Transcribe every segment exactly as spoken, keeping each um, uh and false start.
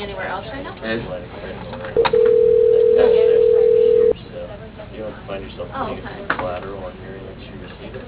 anywhere else right now? Ed? You don't find yourself Oh, putting okay. some collateral on your unless you receive it.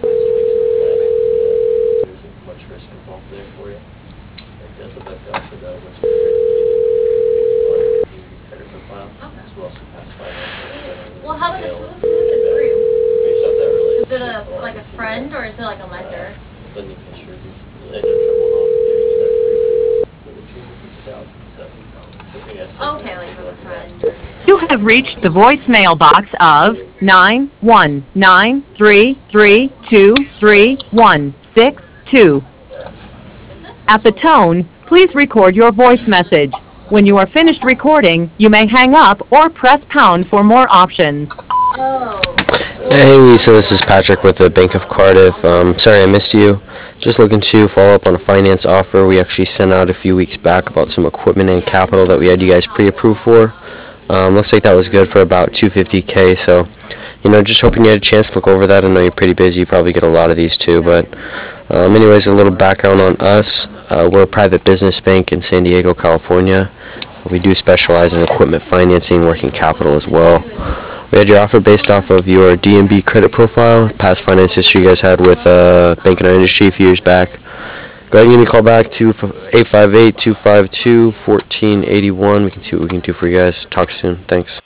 There isn't much risk involved there for you. Like that's what that also does. Once you create the credit profile, Okay. as well as some past finance. Well, how about this? Who's who's it through? Based off that Is it relationship, a like a friend or is it like a lender? then you can sure be end up trouble off getting that pre-approval for the two thousand seven. Okay, like from a friend. You have reached the voicemail box of nine one nine three three two three one six two. At the tone, please record your voice message. When you are finished recording, you may hang up or press pound for more options. Oh. Hey Lisa, this is Patrick with the Bank of Cardiff. Um, sorry I missed you. Just looking to follow up on a finance offer we actually sent out a few weeks back about some equipment and capital that we had you guys pre-approved for. Um, looks like that was good for about two hundred fifty K, so you know, just hoping you had a chance to look over that. I know you're pretty busy, you probably get a lot of these too, but um, anyways, a little background on us. Uh, we're a private business bank in San Diego, California. We do specialize in equipment financing, working capital as well. We had your offer based off of your D N B credit profile, past finance history you guys had with uh, Bank in our industry a few years back. Go ahead and give me a call back to eight five eight, two five two, one four eight one. We can see what we can do for you guys. Talk soon. Thanks.